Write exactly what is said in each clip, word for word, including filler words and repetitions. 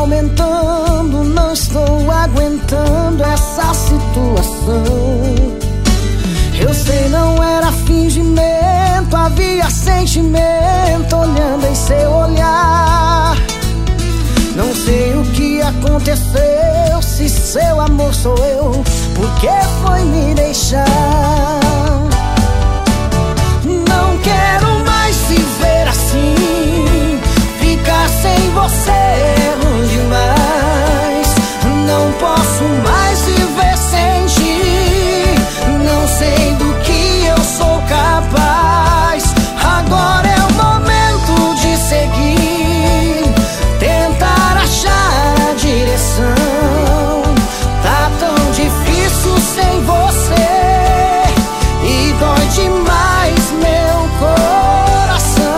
aumentando, não estou aguentando essa situação. Eu sei, não era fingimento, havia sentimento olhando em seu olhar. Não sei o que aconteceu, se seu amor sou eu, por que foi me deixar? Não quero mais viver assim, ficar sem você é ruim demais. Não posso mais viver sem ti, não sei do que eu sou capaz. Agora é o momento de seguir, tentar achar a direção. Tá tão difícil sem você e dói demais meu coração.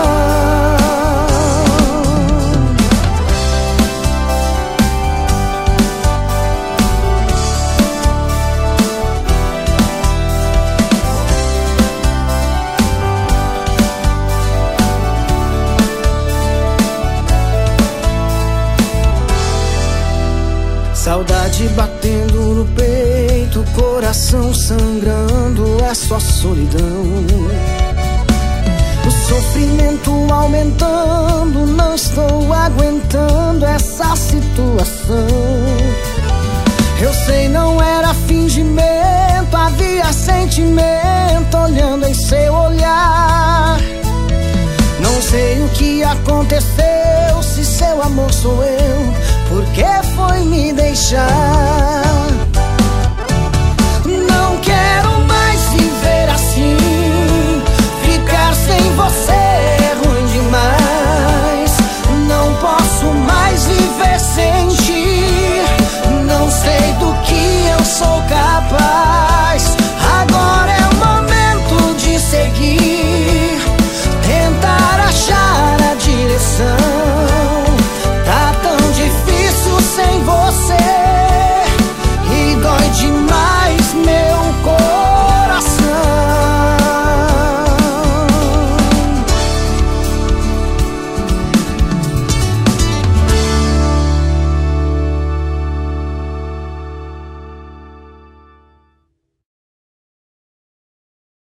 Saudade batendo no peito, coração sangrando, é só solidão. O sofrimento aumentando, não estou aguentando essa situação. Eu sei, não era fingimento, havia sentimento olhando em seu olhar. Não sei o que aconteceu, se seu amor sou eu, por que foi me deixar?